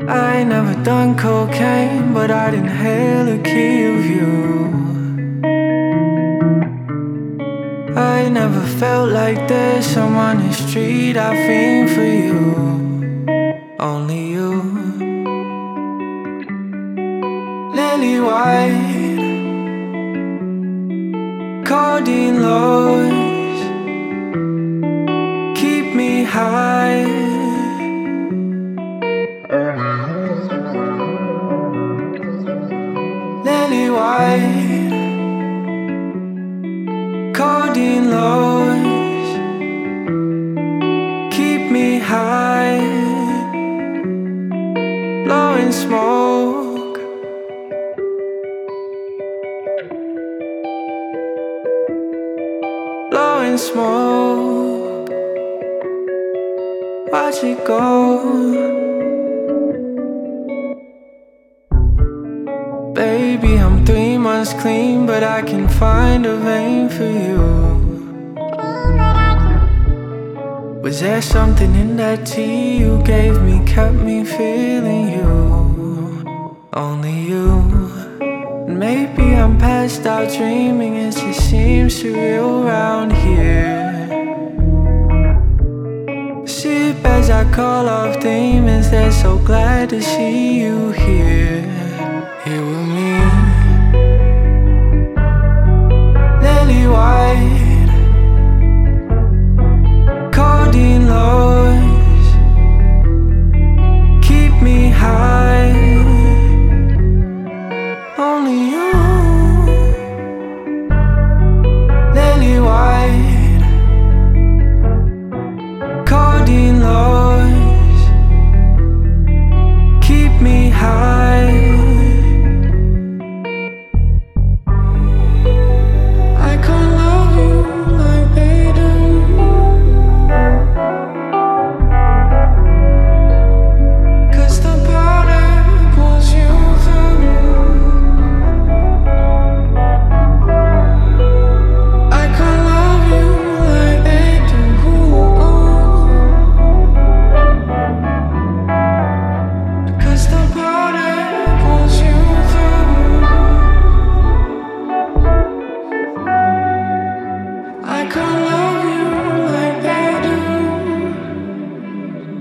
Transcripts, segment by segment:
I ain't never done cocaine, but I'd inhale a key of you. I ain't never felt like this. I'm on the street, I fiend for you. Only you. Lily white, codeine lows, keep me high. Lily white, codeine lows, keep me high. Blowing smoke, blowing smoke. Watch it go. Baby, I'm 3 months clean, but I can find a vein for you. Was there something in that tea you gave me, kept me feeling you? Only you. And maybe I'm passed out dreaming, it just seems surreal around here. Sleep as I call off demons, they're so glad to see you here. Here with me. Lily white, codeine lows, keep me high. Only you. Lily white, codeine lows, keep me high.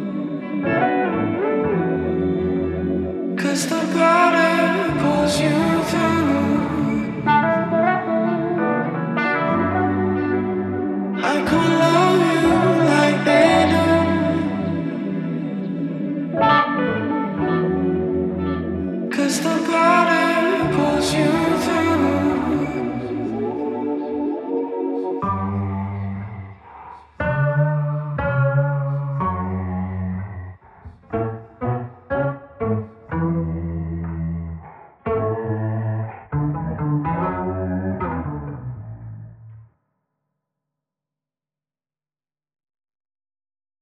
Cause the powder pulls you